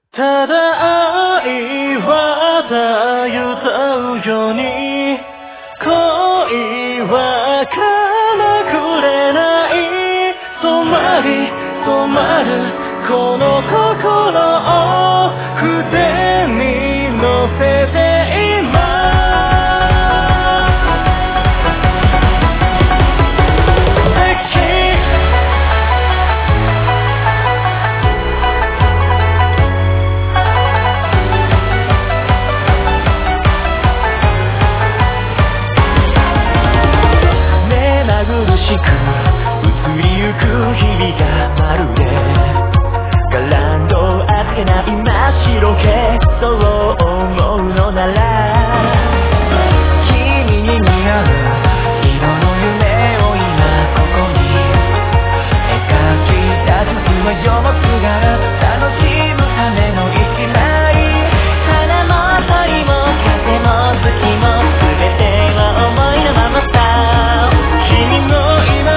ただ愛はたゆたうように恋はからくれない止まるこの心を筆に乗せて今しく移りゆく日々がまるでガランドあけない真っ白けそう思うのなら君に似合う色の夢を今ここに描き出す今夜もすがら楽しむための一枚花も鳥も風も月も全ては思いのままさ君の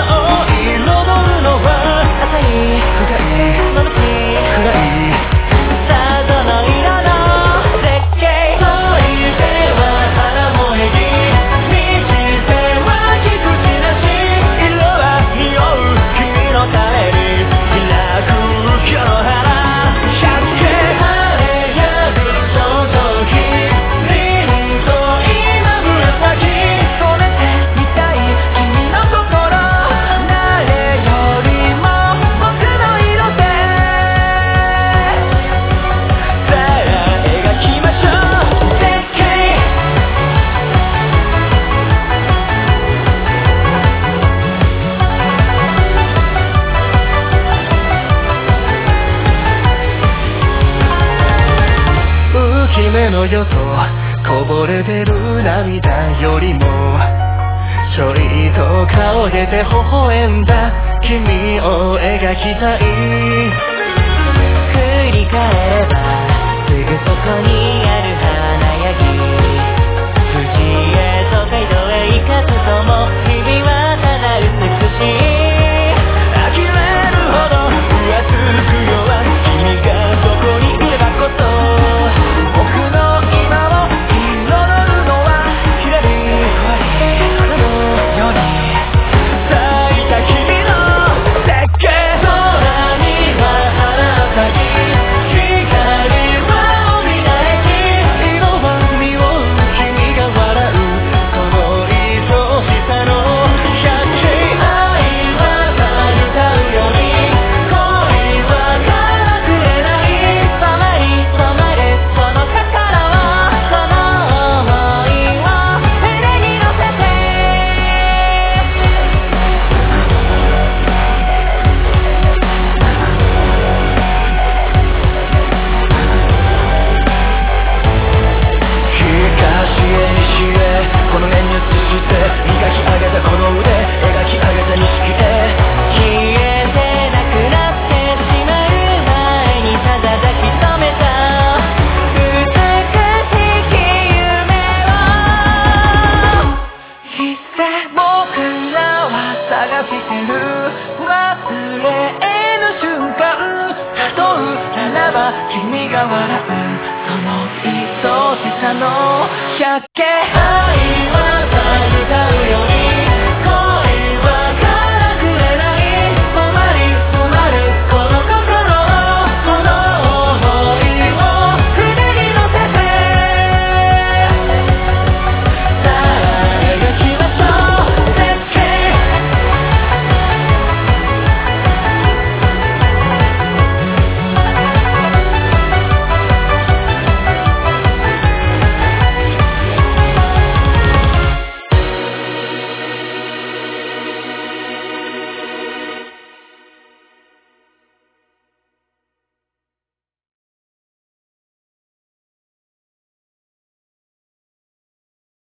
夢のよとこぼれてる涙よりもちょいと顔出て微笑んだ君を描きたい振り返ればすぐそこにある華やぎ富士へと街道へ行かずとも日々はただ美しい呆れるほど浮つくよう君がそこにいればこそ君が笑うその愛しさの百景